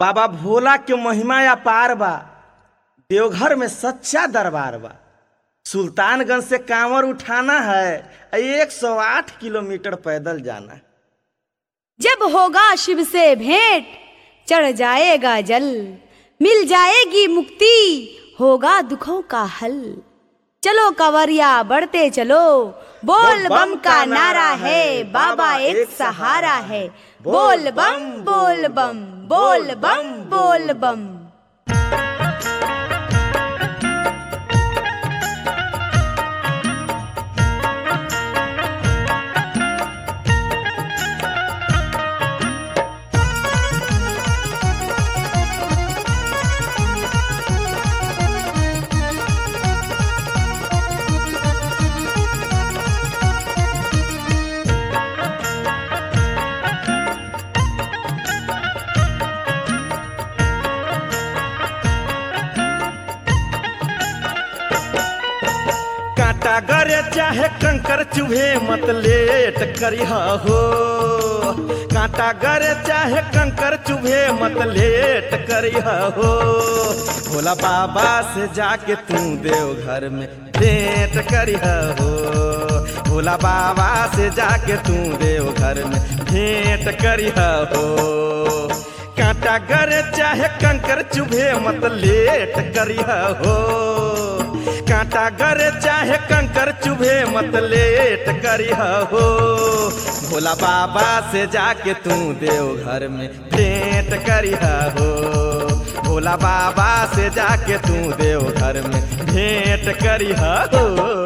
बाबा भोला के महिमा अपार बा। देवघर में सच्चा दरबार बा। सुल्तानगंज से कांवर उठाना है, 108 किलोमीटर पैदल जाना है। जब होगा शिव से भेंट, चढ़ जाएगा जल, मिल जाएगी मुक्ति, होगा दुखों का हल। चलो कंवरिया बढ़ते चलो, बोल बम का नारा है, बाबा एक सहारा है। बोल बम बोल बम बोल बम बोल बम। कांटा गरे चाहे कंकर चुभे मत लेट करिहा हो। कांटा गरे चाहे कंकर चुभे मत लेट करिहा हो। भोला बाबा से जाके तू देवघर में भेंट करिहा हो। भोला बाबा से जाके तू देवघर में भेंट करिहा हो। कांटा गरे चाहे कंकर चुभे मत लेट करिहा हो। कांटा गरे चाहे कंकर चुभे मत लेट करिहा हो। भोला बाबा से जाके तू देवघर में भेंट करिहा हो। भोला बाबा से जाके तू देवघर में भेंट करिहा हो।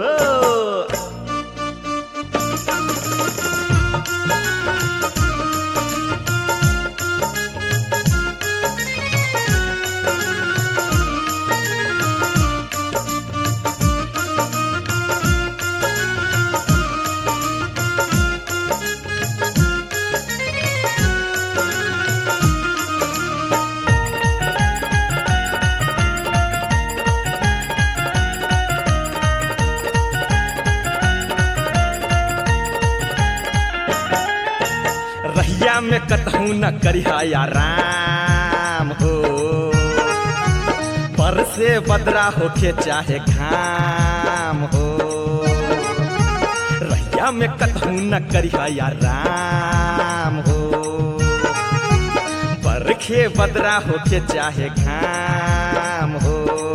रहिया में कतहू न करिहा या राम हो। पर से बदरा होके चाहे घाम हो। रहिया में कतहू न करिहा या राम हो। बरखे बदरा होके चाहे घाम हो।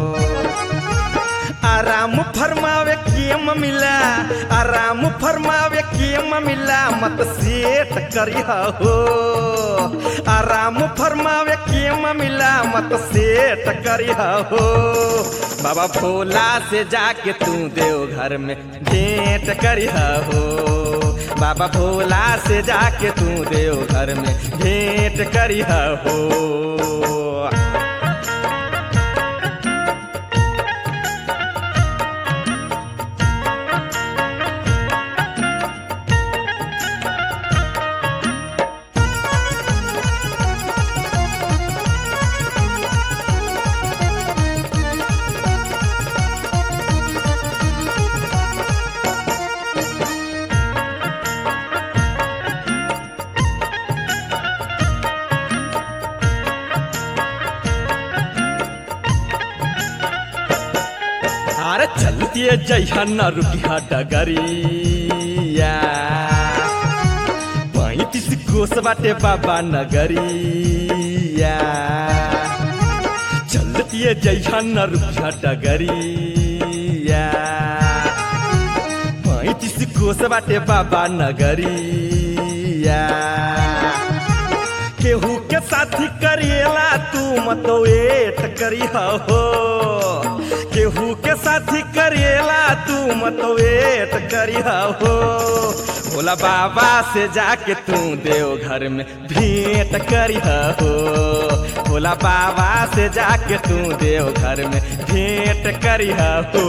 आराम फरमावे कियम मिला, आराम फरमावे कियम मिला, मत सेठ करिहा हो। आराम फरमावे कियम मिला, मत सेठ करिहा हो। बाबा भोला से जाके तू देवघर में भेंट करिहा हो। बाबा भोला से जाके तू देवघर में भेंट करिहा हो। अरे चलती जइहा न रुकिहा डगरिया। 35 कोस बाटे बाबा नगरिया। चलती जइहा न रुकिहा डगरिया। 35 कोस बाटे बाबा नगरिया। केहू के साथी करिएला तू मत वेट करिहा हो। केहू के साथी करिएला तू मत वेट करिहा हो। भोला बाबा से जाके तू देवघर में भेंट करिहा हो। भोला बाबा से जाके तू देवघर में भेंट करिहा हो।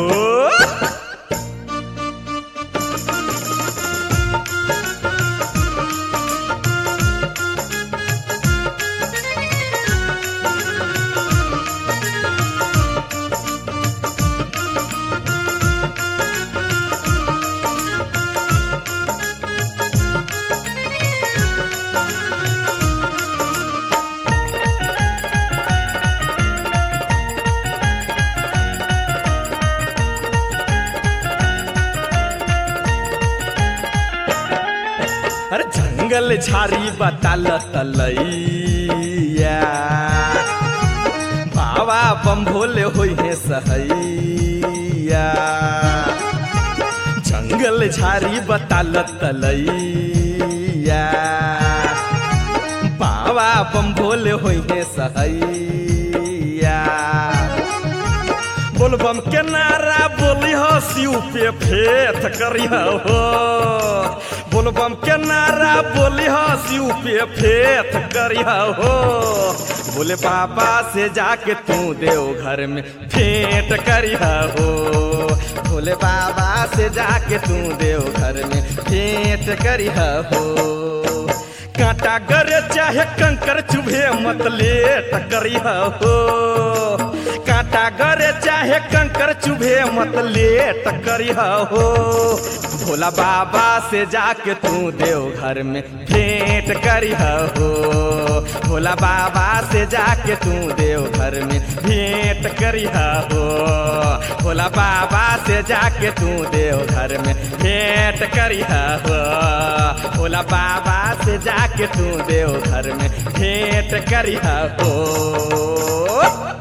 जंगल झाड़ी बताल तलैया बाबा बम भोले होई है सहैया जंगल झाड़ी बताल तलैया बाबा बम भोले होई है सहैया बोलबम के नारा बोली हो शिव पे फेथ करी हो बोलबम के नारा बोली हो शिव पे फेथ करी हो बोले बाबा से जाके तू देव घर में भेंट करी हो बोले बाबा से जाके तू देव घर में भेंट करी हो कांटा गरे चाहे कंकर चुभे मत लेट करी हो कांटा गरे चाहे कंकर चुभे मत लेट करी हो भोला बाबा से जाके तू देव घर में भेंट करी हो भोला बाबा से जाके तू देव घर में भेंट करी हो भोला बाबा से जाके तू देव घर में भेंट करी हो भोला बाबा से जाके तू देव घर में भेंट करी हो